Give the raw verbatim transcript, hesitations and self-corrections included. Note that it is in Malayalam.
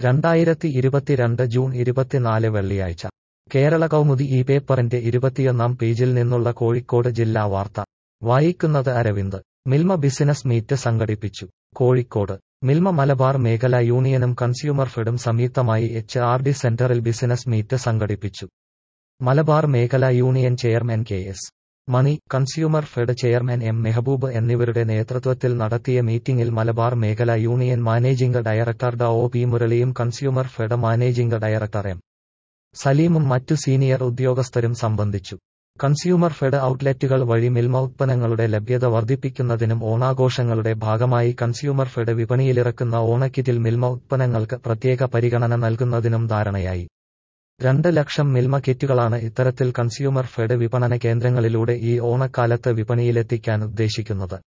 രണ്ടായിരത്തി ഇരുപത്തിരണ്ട് ജൂൺ ഇരുപത്തിനാല് വെള്ളിയാഴ്ച കേരള കൗമുദി ഈ പേപ്പറിന്റെ ഇരുപത്തിയൊന്നാം പേജിൽ നിന്നുള്ള കോഴിക്കോട് ജില്ലാ വാർത്ത വായിക്കുന്നത് അരവിന്ദ്. മിൽമ ബിസിനസ് മീറ്റ് സംഘടിപ്പിച്ചു. കോഴിക്കോട് മിൽമ മലബാർ മേഖലാ യൂണിയനും കൺസ്യൂമർ ഫെഡും സംയുക്തമായി എച്ച് ആർ ഡി സെന്ററിൽ ബിസിനസ് മീറ്റ് സംഘടിപ്പിച്ചു. മലബാർ മേഖലാ union chairman K S Mani, consumer fed chairman M Mehboob എന്നിവരുടെ നേതൃത്വത്തിൽ നടത്തിയ മീറ്റിംഗിൽ മലബാർ മേഖലാ യൂണിയൻ മാനേജിംഗ് ഡയറക്ടർ ഡ ഒ പി മുരളിയും consumer fed managing director M സലീമും മറ്റു സീനിയർ ഉദ്യോഗസ്ഥരും സംബന്ധിച്ചു. കൺസ്യൂമർ ഫെഡ് ഔട്ട്ലെറ്റുകൾ വഴി മിൽമ ഉത്പന്നങ്ങളുടെ ലഭ്യത വർദ്ധിപ്പിക്കുന്നതിനും ഓണാഘോഷങ്ങളുടെ ഭാഗമായി കൺസ്യൂമർ ഫെഡ് വിപണിയിലിറക്കുന്ന ഓണക്കിറ്റിൽ മിൽമ ഉത്പന്നങ്ങൾക്ക് പ്രത്യേക പരിഗണന നൽകുന്നതിനും ധാരണയായി. രണ്ട് ലക്ഷം മിൽമ കിറ്റുകളാണ് ഇത്തരത്തിൽ കൺസ്യൂമർ ഫെഡ് വിപണന കേന്ദ്രങ്ങളിലൂടെ ഈ ഓണക്കാലത്ത് വിപണിയിലെത്തിക്കാൻ ഉദ്ദേശിക്കുന്നത്.